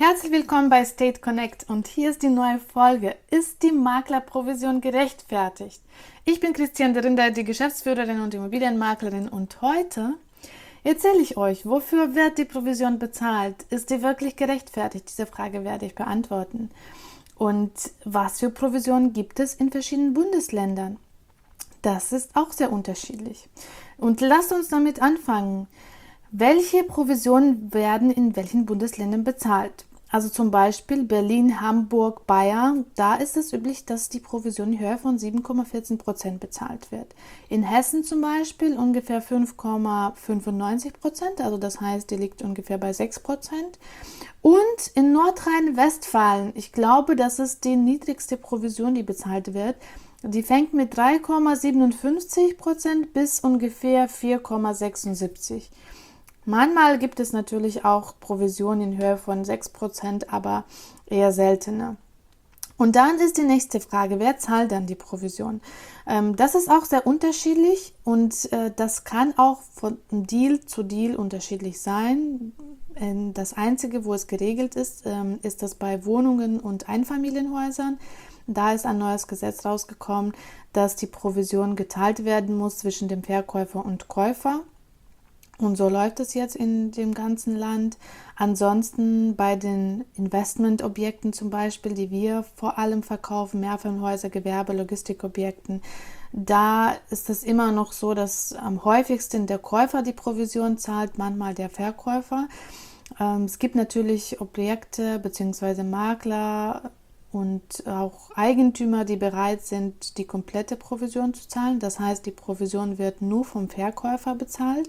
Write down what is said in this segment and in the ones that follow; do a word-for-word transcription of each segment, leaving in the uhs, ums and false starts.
Herzlich willkommen bei State Connect und hier ist die neue Folge. Ist die Maklerprovision gerechtfertigt? Ich bin Christiane Rinder, die Geschäftsführerin und Immobilienmaklerin, und heute erzähle ich euch, wofür wird die Provision bezahlt? Ist die wirklich gerechtfertigt? Diese Frage werde ich beantworten. Und was für Provisionen gibt es in verschiedenen Bundesländern? Das ist auch sehr unterschiedlich. Und lasst uns damit anfangen. Welche Provisionen werden in welchen Bundesländern bezahlt? Also zum Beispiel Berlin, Hamburg, Bayern, da ist es üblich, dass die Provision in Höhe von sieben Komma vierzehn Prozent bezahlt wird. In Hessen zum Beispiel ungefähr fünf Komma fünfundneunzig Prozent, also das heißt, die liegt ungefähr bei sechs Prozent. Und in Nordrhein-Westfalen, ich glaube, das ist die niedrigste Provision, die bezahlt wird. Die fängt mit drei Komma siebenundfünfzig Prozent bis ungefähr vier Komma sechsundsiebzig Prozent. Manchmal gibt es natürlich auch Provisionen in Höhe von sechs Prozent, aber eher seltener. Und dann ist die nächste Frage, wer zahlt dann die Provision? Ähm, das ist auch sehr unterschiedlich und äh, das kann auch von Deal zu Deal unterschiedlich sein. Ähm, das Einzige, wo es geregelt ist, ähm, ist das bei Wohnungen und Einfamilienhäusern. Da ist ein neues Gesetz rausgekommen, dass die Provision geteilt werden muss zwischen dem Verkäufer und Käufer. Und so läuft es jetzt in dem ganzen Land. Ansonsten bei den Investmentobjekten zum Beispiel, die wir vor allem verkaufen, Mehrfamilienhäuser, Gewerbe, Logistikobjekten, da ist es immer noch so, dass am häufigsten der Käufer die Provision zahlt, manchmal der Verkäufer. Ähm, es gibt natürlich Objekte bzw. Makler und auch Eigentümer, die bereit sind, die komplette Provision zu zahlen. Das heißt, die Provision wird nur vom Verkäufer bezahlt.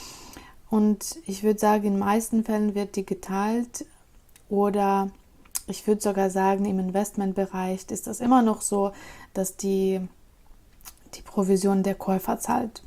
Und ich würde sagen, in den meisten Fällen wird die geteilt, oder ich würde sogar sagen, im Investmentbereich ist das immer noch so, dass die, die Provision der Käufer zahlt.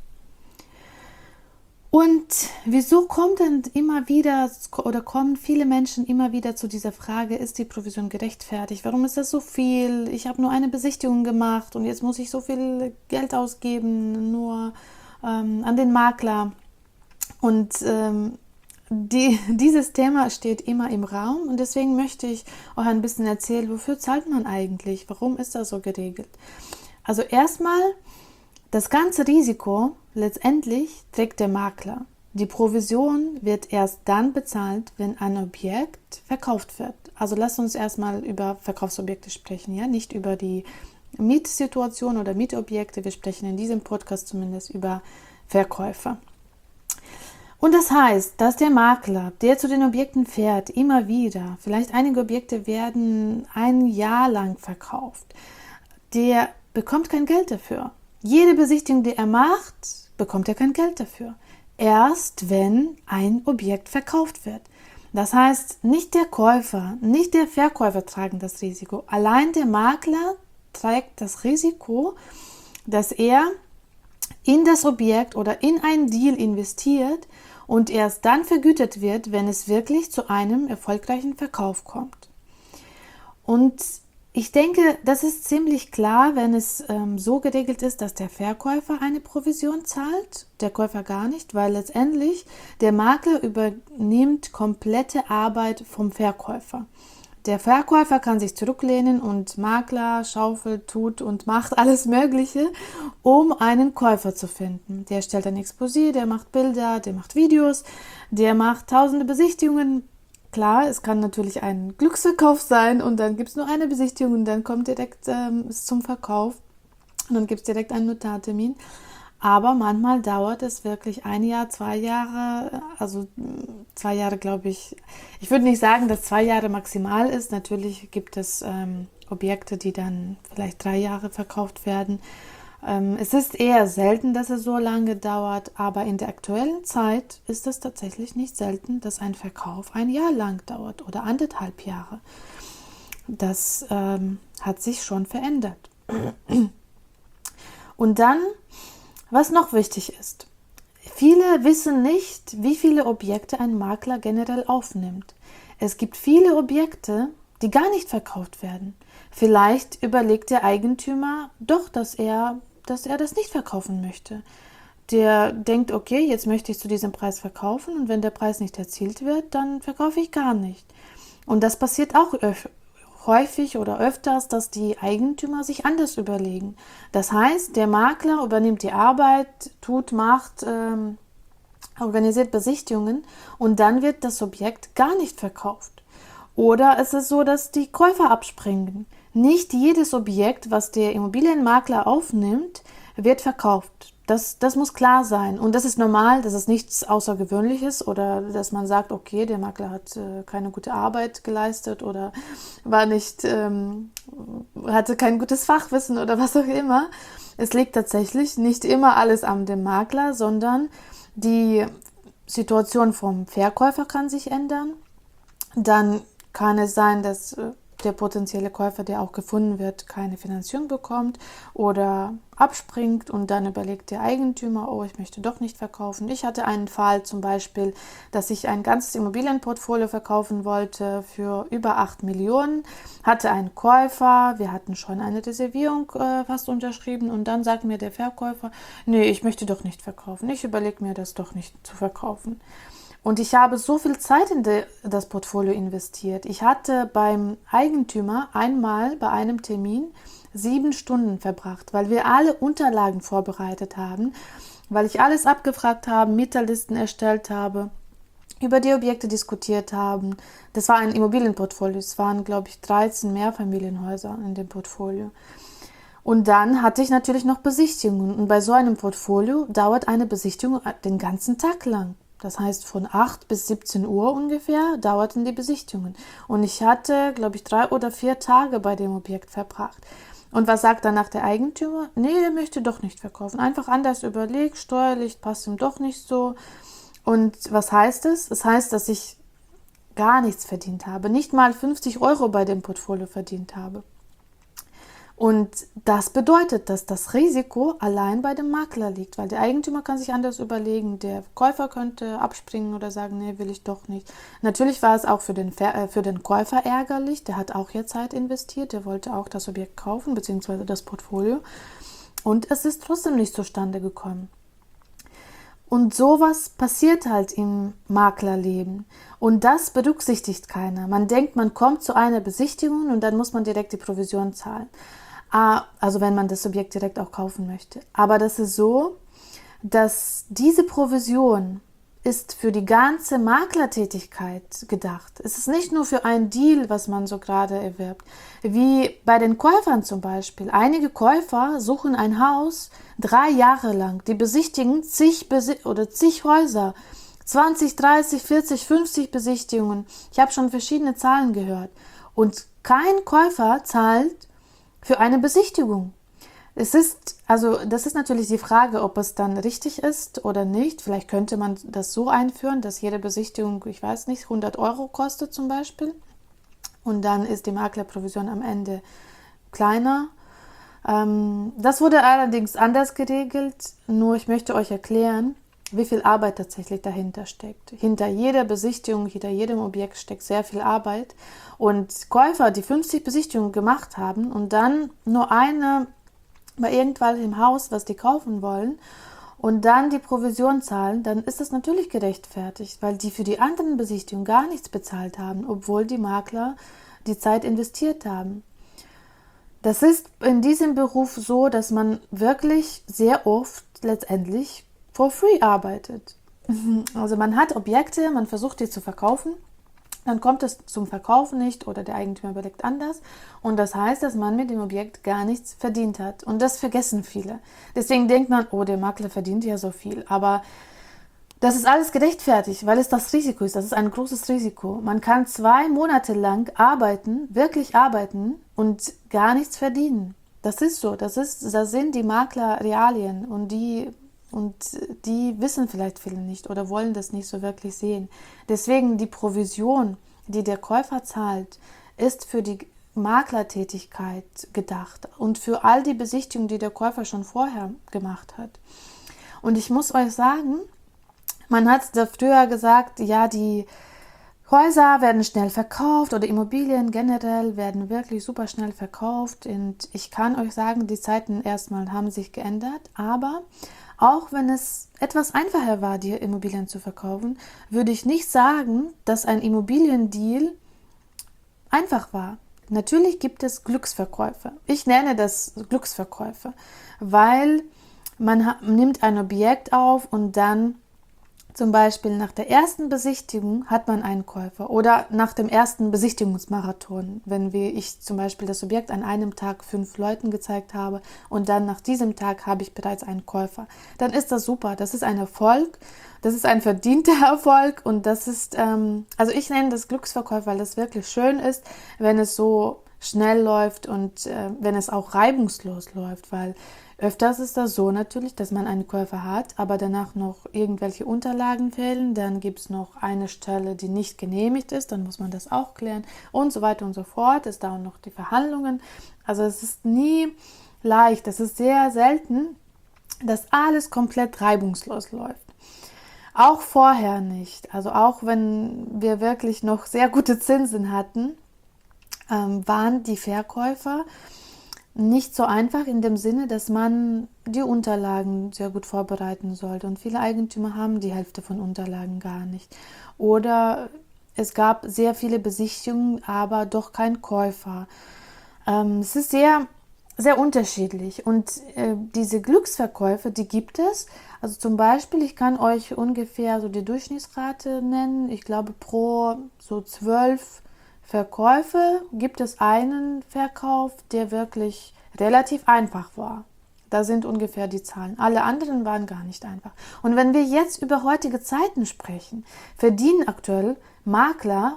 Und wieso kommt denn immer wieder oder kommen viele Menschen immer wieder zu dieser Frage, ist die Provision gerechtfertigt? Warum ist das so viel? Ich habe nur eine Besichtigung gemacht und jetzt muss ich so viel Geld ausgeben, nur ähm, an den Makler. Und ähm, die, dieses Thema steht immer im Raum und deswegen möchte ich euch ein bisschen erzählen, wofür zahlt man eigentlich? Warum ist das so geregelt? Also erstmal, das ganze Risiko letztendlich trägt der Makler. Die Provision wird erst dann bezahlt, wenn ein Objekt verkauft wird. Also lasst uns erstmal über Verkaufsobjekte sprechen, ja, nicht über die Mietsituation oder Mietobjekte. Wir sprechen in diesem Podcast zumindest über Verkäufer. Und das heißt, dass der Makler, der zu den Objekten fährt, immer wieder, vielleicht einige Objekte werden ein Jahr lang verkauft, der bekommt kein Geld dafür. Jede Besichtigung, die er macht, bekommt er kein Geld dafür. Erst wenn ein Objekt verkauft wird. Das heißt, nicht der Käufer, nicht der Verkäufer tragen das Risiko. Allein der Makler trägt das Risiko, dass er in das Objekt oder in einen Deal investiert und erst dann vergütet wird, wenn es wirklich zu einem erfolgreichen Verkauf kommt. Und ich denke, das ist ziemlich klar, wenn es ähm, so geregelt ist, dass der Verkäufer eine Provision zahlt, der Käufer gar nicht, weil letztendlich der Makler übernimmt komplette Arbeit vom Verkäufer. Der Verkäufer kann sich zurücklehnen und Makler schaufelt, tut und macht alles Mögliche, um einen Käufer zu finden. Der stellt ein Exposé, der macht Bilder, der macht Videos, der macht tausende Besichtigungen. Klar, es kann natürlich ein Glücksverkauf sein und dann gibt es nur eine Besichtigung und dann kommt direkt ähm, es zum Verkauf und dann gibt es direkt einen Notartermin. Aber manchmal dauert es wirklich ein Jahr, zwei Jahre, also zwei Jahre glaube ich, ich würde nicht sagen, dass zwei Jahre maximal ist. Natürlich gibt es ähm, Objekte, die dann vielleicht drei Jahre verkauft werden. Ähm, es ist eher selten, dass es so lange dauert, aber in der aktuellen Zeit ist es tatsächlich nicht selten, dass ein Verkauf ein Jahr lang dauert oder anderthalb Jahre. Das ähm, hat sich schon verändert. Und dann, was noch wichtig ist, viele wissen nicht, wie viele Objekte ein Makler generell aufnimmt. Es gibt viele Objekte, die gar nicht verkauft werden. Vielleicht überlegt der Eigentümer doch, dass er, dass er das nicht verkaufen möchte. Der denkt, okay, jetzt möchte ich zu diesem Preis verkaufen und wenn der Preis nicht erzielt wird, dann verkaufe ich gar nicht. Und das passiert auch öf- häufig oder öfters, dass die Eigentümer sich anders überlegen. Das heißt, der Makler übernimmt die Arbeit, tut, macht, ähm, organisiert Besichtigungen und dann wird das Objekt gar nicht verkauft. Oder es ist so, dass die Käufer abspringen. Nicht jedes Objekt, was der Immobilienmakler aufnimmt, wird verkauft. Das, das muss klar sein. Und das ist normal, das ist nichts Außergewöhnliches oder dass man sagt, okay, der Makler hat äh, keine gute Arbeit geleistet oder war nicht, ähm, hatte kein gutes Fachwissen oder was auch immer. Es liegt tatsächlich nicht immer alles an dem Makler, sondern die Situation vom Verkäufer kann sich ändern. Dann kann es sein, dass der potenzielle Käufer, der auch gefunden wird, keine Finanzierung bekommt oder abspringt und dann überlegt der Eigentümer, oh, ich möchte doch nicht verkaufen. Ich hatte einen Fall zum Beispiel, dass ich ein ganzes Immobilienportfolio verkaufen wollte für über acht Millionen, hatte einen Käufer, wir hatten schon eine Reservierung äh, fast unterschrieben und dann sagt mir der Verkäufer, nee, ich möchte doch nicht verkaufen, ich überlege mir das doch nicht zu verkaufen. Und ich habe so viel Zeit in de, das Portfolio investiert. Ich hatte beim Eigentümer einmal bei einem Termin sieben Stunden verbracht, weil wir alle Unterlagen vorbereitet haben, weil ich alles abgefragt habe, Mieterlisten erstellt habe, über die Objekte diskutiert haben. Das war ein Immobilienportfolio. Es waren, glaube ich, dreizehn Mehrfamilienhäuser in dem Portfolio. Und dann hatte ich natürlich noch Besichtigungen. Und bei so einem Portfolio dauert eine Besichtigung den ganzen Tag lang. Das heißt, von acht bis siebzehn Uhr ungefähr dauerten die Besichtigungen. Und ich hatte, glaube ich, drei oder vier Tage bei dem Objekt verbracht. Und was sagt danach der Eigentümer? Nee, er möchte doch nicht verkaufen. Einfach anders überlegt, steuerlich passt ihm doch nicht so. Und was heißt es? Es heißt, dass ich gar nichts verdient habe. Nicht mal fünfzig Euro bei dem Portfolio verdient habe. Und das bedeutet, dass das Risiko allein bei dem Makler liegt, weil der Eigentümer kann sich anders überlegen, der Käufer könnte abspringen oder sagen, nee, will ich doch nicht. Natürlich war es auch für den, äh, für den Käufer ärgerlich, der hat auch ja Zeit investiert, der wollte auch das Objekt kaufen, beziehungsweise das Portfolio. Und es ist trotzdem nicht zustande gekommen. Und sowas passiert halt im Maklerleben. Und das berücksichtigt keiner. Man denkt, man kommt zu einer Besichtigung und dann muss man direkt die Provision zahlen. Also wenn man das Objekt direkt auch kaufen möchte. Aber das ist so, dass diese Provision ist für die ganze Maklertätigkeit gedacht. Es ist nicht nur für ein Deal, was man so gerade erwirbt. Wie bei den Käufern zum Beispiel. Einige Käufer suchen ein Haus drei Jahre lang. Die besichtigen zig Besi- oder zig Häuser. zwanzig, dreißig, vierzig, fünfzig Besichtigungen. Ich habe schon verschiedene Zahlen gehört. Und kein Käufer zahlt für eine Besichtigung. Es ist, also das ist natürlich die Frage, ob es dann richtig ist oder nicht. Vielleicht könnte man das so einführen, dass jede Besichtigung, ich weiß nicht, hundert Euro kostet zum Beispiel. Und dann ist die Maklerprovision am Ende kleiner. Ähm, das wurde allerdings anders geregelt. Nur ich möchte euch erklären, wie viel Arbeit tatsächlich dahinter steckt. Hinter jeder Besichtigung, hinter jedem Objekt steckt sehr viel Arbeit. Und Käufer, die fünfzig Besichtigungen gemacht haben und dann nur eine bei irgendwann im Haus, was die kaufen wollen, und dann die Provision zahlen, dann ist das natürlich gerechtfertigt, weil die für die anderen Besichtigungen gar nichts bezahlt haben, obwohl die Makler die Zeit investiert haben. Das ist in diesem Beruf so, dass man wirklich sehr oft letztendlich for free arbeitet. Also man hat Objekte, man versucht die zu verkaufen, dann kommt es zum Verkaufen nicht oder der Eigentümer überlegt anders und das heißt, dass man mit dem Objekt gar nichts verdient hat und das vergessen viele. Deswegen denkt man, oh, der Makler verdient ja so viel, aber das ist alles gerechtfertigt, weil es das Risiko ist, das ist ein großes Risiko. Man kann zwei Monate lang arbeiten, wirklich arbeiten und gar nichts verdienen. Das ist so, das, ist, das sind die Makler-Realien und die Und die wissen vielleicht viele nicht oder wollen das nicht so wirklich sehen. Deswegen die Provision, die der Käufer zahlt, ist für die Maklertätigkeit gedacht und für all die Besichtigungen, die der Käufer schon vorher gemacht hat. Und ich muss euch sagen, man hat da früher gesagt, ja, die Häuser werden schnell verkauft oder Immobilien generell werden wirklich super schnell verkauft. Und ich kann euch sagen, die Zeiten erstmal haben sich geändert, aber auch wenn es etwas einfacher war, die Immobilien zu verkaufen, würde ich nicht sagen, dass ein Immobiliendeal einfach war. Natürlich gibt es Glücksverkäufe. Ich nenne das Glücksverkäufe, weil man nimmt ein Objekt auf und dann zum Beispiel nach der ersten Besichtigung hat man einen Käufer oder nach dem ersten Besichtigungsmarathon, wenn wir, ich zum Beispiel das Objekt an einem Tag fünf Leuten gezeigt habe und dann nach diesem Tag habe ich bereits einen Käufer, dann ist das super, das ist ein Erfolg, das ist ein verdienter Erfolg und das ist, ähm, also ich nenne das Glücksverkauf, weil das wirklich schön ist, wenn es so schnell läuft und äh, wenn es auch reibungslos läuft, weil öfters ist das so natürlich, dass man einen Käufer hat, aber danach noch irgendwelche Unterlagen fehlen, dann gibt es noch eine Stelle, die nicht genehmigt ist, dann muss man das auch klären und so weiter und so fort. Es dauern noch die Verhandlungen. Also es ist nie leicht, es ist sehr selten, dass alles komplett reibungslos läuft. Auch vorher nicht, also auch wenn wir wirklich noch sehr gute Zinsen hatten, ähm, waren die Verkäufer nicht so einfach in dem Sinne, dass man die Unterlagen sehr gut vorbereiten sollte. Und viele Eigentümer haben die Hälfte von Unterlagen gar nicht. Oder es gab sehr viele Besichtigungen, aber doch kein Käufer. Ähm, es ist sehr, sehr unterschiedlich. Und äh, diese Glücksverkäufe, die gibt es. Also zum Beispiel, ich kann euch ungefähr so die Durchschnittsrate nennen. Ich glaube, pro so zwölf Verkäufe gibt es einen Verkauf, der wirklich relativ einfach war. Da sind ungefähr die Zahlen. Alle anderen waren gar nicht einfach. Und wenn wir jetzt über heutige Zeiten sprechen, verdienen aktuell Makler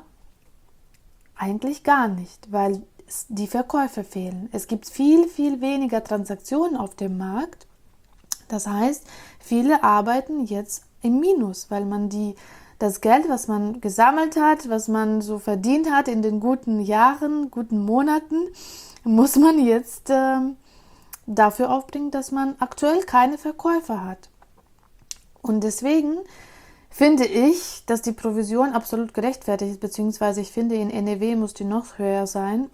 eigentlich gar nicht, weil die Verkäufe fehlen. Es gibt viel, viel weniger Transaktionen auf dem Markt. Das heißt, viele arbeiten jetzt im Minus, weil man die das Geld, was man gesammelt hat, was man so verdient hat in den guten Jahren, guten Monaten, muss man jetzt äh, dafür aufbringen, dass man aktuell keine Verkäufer hat. Und deswegen finde ich, dass die Provision absolut gerechtfertigt ist, beziehungsweise ich finde, in N R W muss die noch höher sein,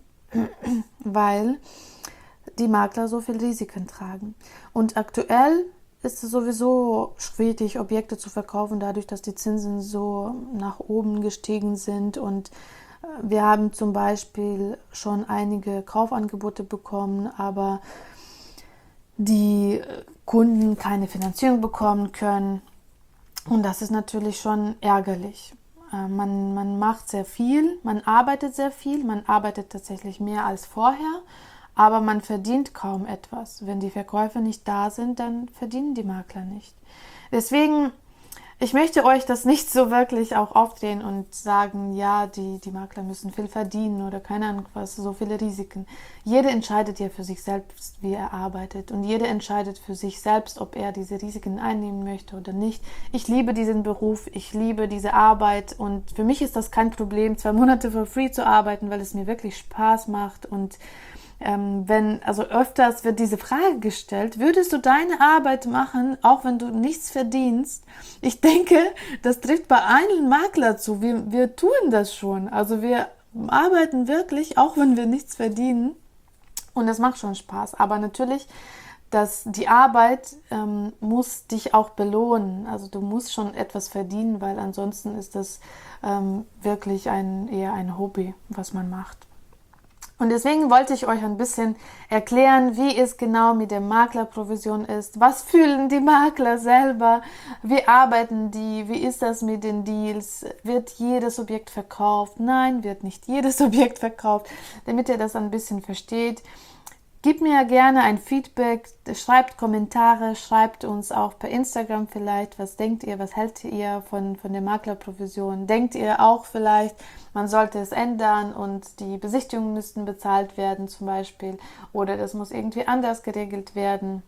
weil die Makler so viel Risiken tragen. Und aktuell ist es sowieso schwierig, Objekte zu verkaufen, dadurch, dass die Zinsen so nach oben gestiegen sind. Und wir haben zum Beispiel schon einige Kaufangebote bekommen, aber die Kunden keine Finanzierung bekommen können. Und das ist natürlich schon ärgerlich. Man, man macht sehr viel, man arbeitet sehr viel, man arbeitet tatsächlich mehr als vorher, aber man verdient kaum etwas. Wenn die Verkäufe nicht da sind, dann verdienen die Makler nicht. Deswegen, ich möchte euch das nicht so wirklich auch aufdrehen und sagen, ja, die, die Makler müssen viel verdienen oder keine Ahnung was, so viele Risiken. Jeder entscheidet ja für sich selbst, wie er arbeitet und jeder entscheidet für sich selbst, ob er diese Risiken einnehmen möchte oder nicht. Ich liebe diesen Beruf, ich liebe diese Arbeit und für mich ist das kein Problem, zwei Monate for free zu arbeiten, weil es mir wirklich Spaß macht und Ähm, wenn, also öfters wird diese Frage gestellt, würdest du deine Arbeit machen, auch wenn du nichts verdienst? Ich denke, das trifft bei allen Makler zu. Wir, wir tun das schon. Also wir arbeiten wirklich, auch wenn wir nichts verdienen. Und das macht schon Spaß. Aber natürlich, dass die Arbeit ähm, muss dich auch belohnen. Also du musst schon etwas verdienen, weil ansonsten ist das ähm, wirklich ein, eher ein Hobby, was man macht. Und deswegen wollte ich euch ein bisschen erklären, wie es genau mit der Maklerprovision ist. Was fühlen die Makler selber? Wie arbeiten die? Wie ist das mit den Deals? Wird jedes Objekt verkauft? Nein, wird nicht jedes Objekt verkauft. Damit ihr das ein bisschen versteht, gebt mir gerne ein Feedback, schreibt Kommentare, schreibt uns auch per Instagram vielleicht, was denkt ihr, was hält ihr von, von der Maklerprovision? Denkt ihr auch vielleicht, man sollte es ändern und die Besichtigungen müssten bezahlt werden zum Beispiel oder das muss irgendwie anders geregelt werden?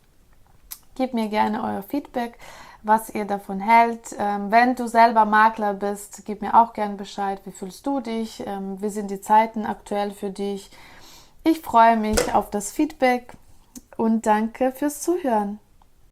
Gebt mir gerne euer Feedback, was ihr davon hält. Ähm, wenn du selber Makler bist, gib mir auch gerne Bescheid, wie fühlst du dich, ähm, wie sind die Zeiten aktuell für dich? Ich freue mich auf das Feedback und danke fürs Zuhören.